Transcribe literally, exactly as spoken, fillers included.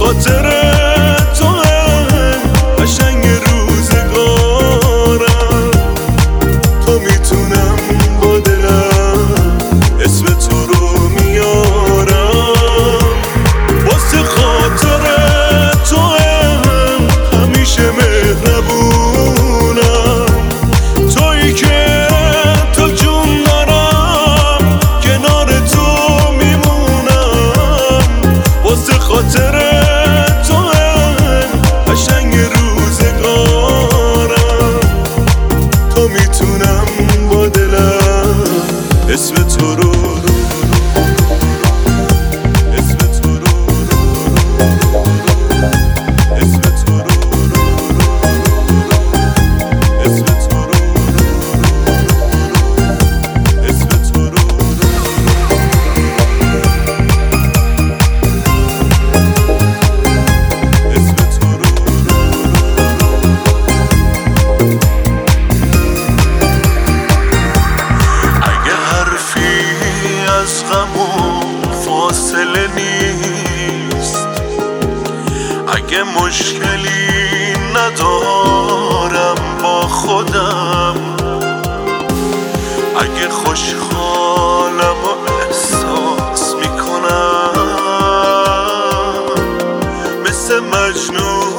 خاطر تو قشنگ روزگارم. تو میتونم با دلم اسم تو رو میارم. واسه خاطر تو همیشه مهربونم. تویی که تا جون دارم کنار تو میمونم. واسه خاطر تو قشنگ روزگارم. تو میتونم با دلم اسم تو رو اسم تو رو اسم تو رو اسم تو رو اسم تو رو اسم تو رو. اگه حرفی از غم و فاصله نیست، اگه مشکلی ندارم با خودم، اگه خوشحالم و احساس میکنم مثل مجنون